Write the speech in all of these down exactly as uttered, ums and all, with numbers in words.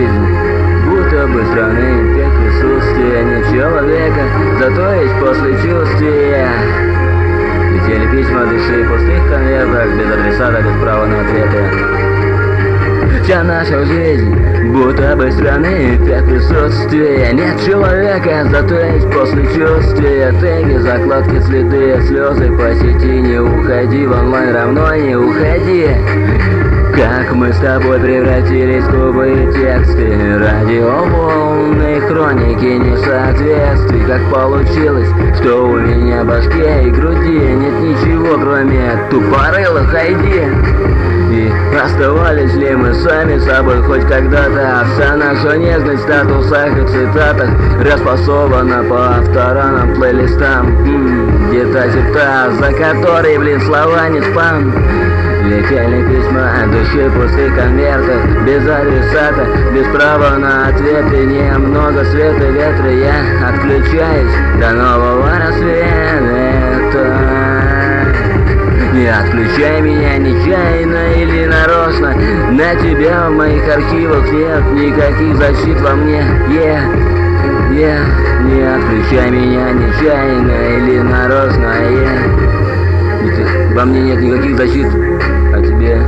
жизнь будто бы странный эффект присутствия. Нет человека, зато есть послечувствия. Летели письма души в пустых конвертах, без адресата, без права на ответы. Вся наша жизнь будто бы странный эффект присутствия. Нет человека, зато есть послечувствия. Теги, закладки, следы, слезы по сети. Не уходи в онлайн, равно не уходи. Как мы с тобой превратились в кубые тексты. Радиоволны, хроники несоответствий. Как получилось, что у меня в башке и груди нет ничего, кроме тупорылых айди. И оставались ли мы сами собой хоть когда-то? Вся наша нежность в статусах и цитатах распасована по авторам, плейлистам. М-м, где-то черта, за которой, блин, слова не спам. Летели письма от души в пустых конвертах, без адресата, без права на ответы. Немного света, ветра, я отключаюсь до нового рассвета. Не отключай меня нечаянно или нарочно. На тебя в моих архивах нет никаких защит во мне. Yeah, yeah. Не отключай меня нечаянно или нарочно. Yeah. Во мне нет никаких защит, а тебе?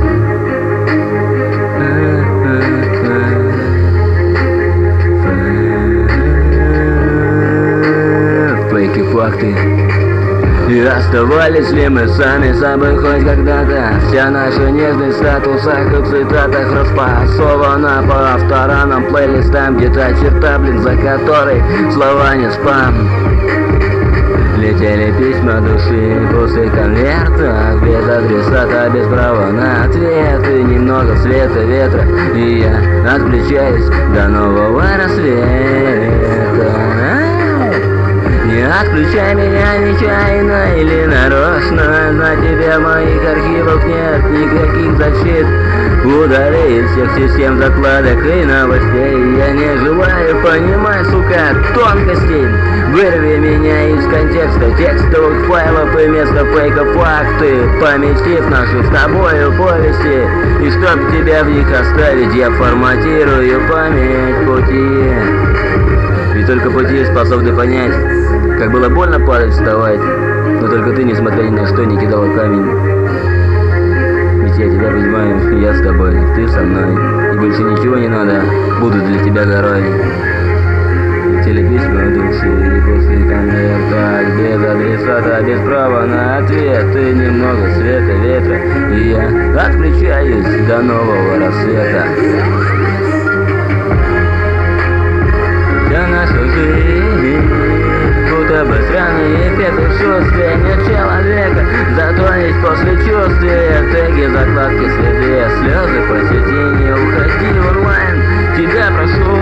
Фейки, факты. И оставались ли мы сами собой хоть когда-то? Вся наша нежность в статусах и цитатах распасована по авторам, плейлистам. Где-то черта, блин, за которой слова не спам. Летели письма души в пустых конвертах, без адресата, без права на ответы. Немного света, ветра, и я отключаюсь до нового рассвета. Не отключай меня нечаянно или нарочно. На тебя в моих архивах нет никаких защит. Удали из всех систем закладок и новостей. Я не желаю понимать, сука, тонкостей. Вырви меня из контекста текстовых файлов и вместо фейков факты, поместив нашу с тобою повести. И чтоб тебя в них оставить, я форматирую память пути. Ведь только пути способны понять, как было больно падать, вставать. Но только ты, несмотря ни на что, не кидала камень. Ведь я тебя понимаю, я с тобой, ты со мной. И больше ничего не надо, буду для тебя горой. Летели письма души и после конвертах, без адресата, без права на ответ. И немного света, ветра, и я отключаюсь до нового рассвета. Вся наша жизнь будто бы странный эффект присутствия. Нет человека, зато есть послечувствия. Теги, закладки, следы, слезы по сети. Не уходи в онлайн, тебя прошу.